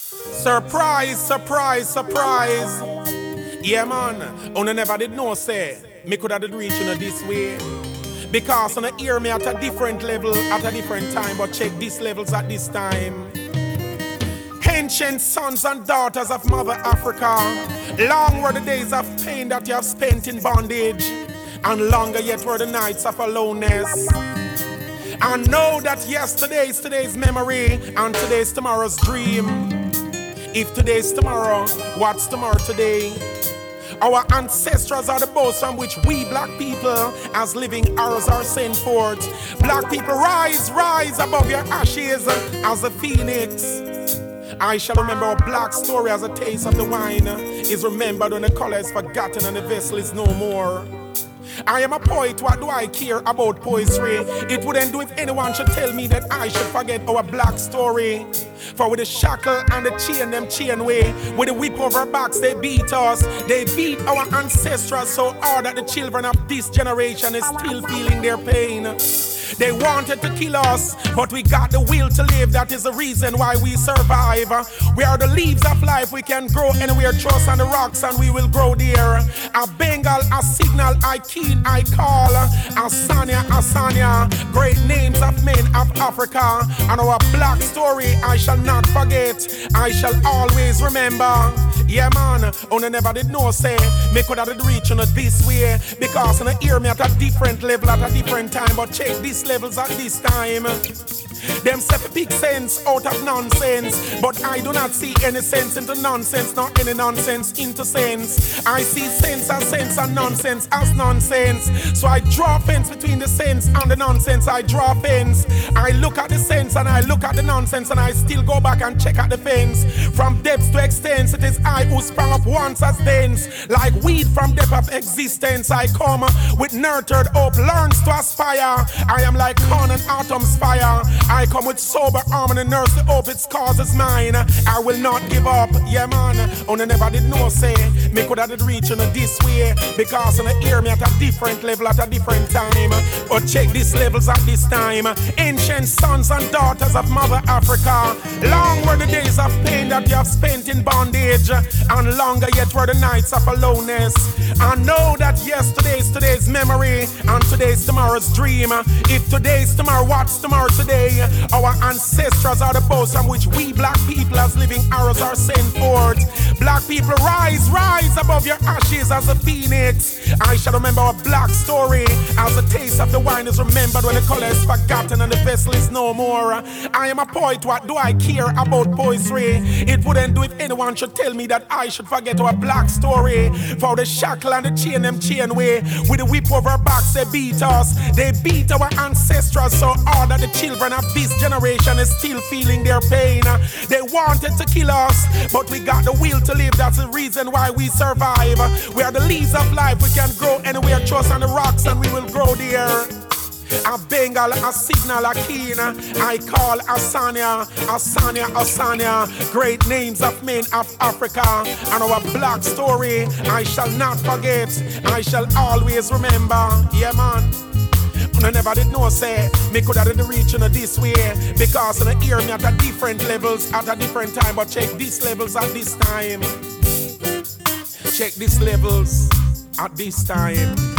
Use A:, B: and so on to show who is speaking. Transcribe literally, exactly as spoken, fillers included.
A: Surprise, surprise, surprise. Yeah, man. Una never did know, say, me could have reached you know, this way. Because on hear me at a different level, at a different time, but check these levels at this time. Ancient sons and daughters of Mother Africa, long were the days of pain that you have spent in bondage, and longer yet were the nights of aloneness. And know that yesterday is today's memory, and today's tomorrow's dream. If today's tomorrow, what's tomorrow today? Our ancestors are the boats from which we black people as living arrows are sent forth. Black people rise, rise above your ashes as a phoenix. I shall remember our black story as a taste of the wine is remembered when the color is forgotten and the vessel is no more. I am a poet, what do I care about poetry? It wouldn't do if anyone should tell me that I should forget our black story. For with the shackle and the chain, them chain way, with the whip over our backs, they beat us. They beat our ancestors so hard that the children of this generation is still feeling their pain. They wanted to kill us, but we got the will to live. That is the reason why we survive. We are the leaves of life. We can grow anywhere, trust on the rocks, and we will grow there. A Bengal, a signal, I keen, I call. Asanya, Asanya, great names of men of Africa. And our black story, I shall not forget. I shall always remember. Yeah, man, una never did know, say, me could have reached on this way. Because una hear me at a different level, at a different time. But check these levels at this time. Them say for big sense out of nonsense, but I do not see any sense into nonsense, not any nonsense into sense. I see sense as sense and nonsense as nonsense. So I draw a fence between the sense and the nonsense. I draw a fence. I look at the sense and I look at the nonsense, and I still go back and check out the fence. From depths to extents, it is I who sprang up once as dense. Like weed from depth of existence, I come with nurtured hope, learns to aspire. I am like corn and autumn's fire. I come with sober arm and nurse the hope its cause is mine. I will not give up, yeah man. On I never did know, say, me could have reached on this way. Because on I hear me at a different level at a different time. But check these levels at this time. Ancient sons and daughters of Mother Africa, long were the days of pain that you have spent in bondage, and longer yet were the nights of aloneness. I know that yesterday's today's memory, and today's tomorrow's dream. If today's tomorrow, what's tomorrow today? Our ancestors are the boats from which we black people as living arrows are sent forth. Black people rise, rise above your ashes as a phoenix. I shall remember our black story as a taste of the wine is remembered when the color is forgotten and the vessel is no more. I am a poet, what do I care about poetry? It wouldn't do if anyone should tell me that I should forget our black story. For the shackle and the chain, them chain way, with the whip over our backs, they beat us. They beat our ancestors so hard that the children of this generation is still feeling their pain. They wanted to kill us, but we got the will to live. That's the reason why we survive. We are the leaves of life. We can grow anywhere, trust on the rocks, and we will grow there. A Bengal, a signal, a keen, I call Asanya, Asanya, Asanya, great names of men of Africa, and our black story, I shall not forget, I shall always remember, yeah man. I never did know, say, me could have reached on this way. Because I hear me at a different levels, at a different time. But check these levels at this time. Check these levels at this time.